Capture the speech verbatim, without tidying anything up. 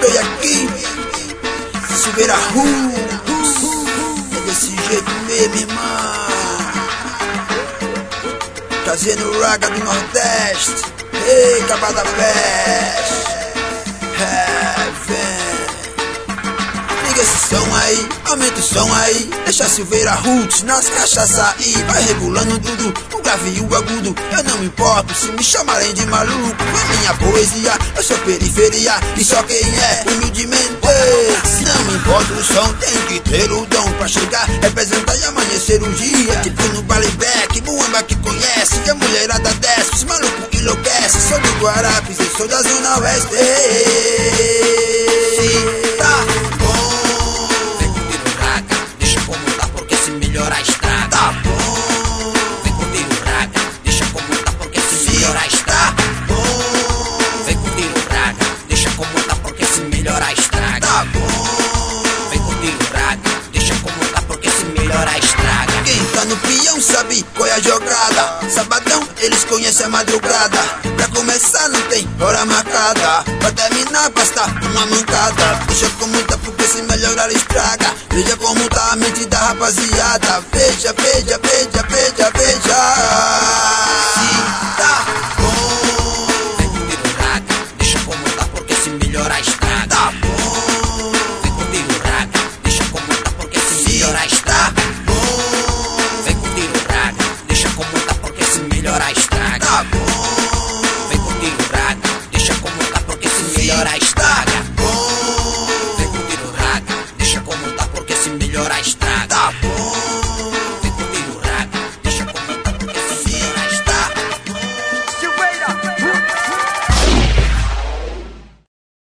veio aqui, Silveira Roots, é desse jeito mesmo, irmão. Trazendo o raga do Nordeste, ei, Cabada Peste, é, vem. Liga esse som aí, aumenta o som aí, deixa a Silveira Roots nas cachaça aí. Vai regulando tudo, o grave e o agudo, eu não me importo se me chamarem de maluco. É minha poesia, eu sou periferia, e só quem é humildemente. Não me importa o som, tem que ter o dom pra chegar, representar e amanhecer um dia. Tipo no Balibeck, Muamba que conhece, e a mulherada desce, os malucos enlouquece. Sou do Guarapes, eu sou da Zona Oeste. Tá bom, vem curtir o raga, deixa como tá, porque se melhorar estraga. tá bom, Vem curtir o raga, deixa como tá, porque se melhorar estraga. bom, Vem curtir o raga, deixa como tá, porque se melhorar estraga. tá bom. Vem curtir o raga, deixa como tá, porque se melhorar estraga. Quem tá no peão sabe qual é a jogada. Sabadão, eles conhecem a madrugada. Pra começar não tem hora marcada, pra terminar basta uma mancada. Deixa como tá, porque se melhorar estraga. Veja como tá a mente da rapaziada. Veja, veja,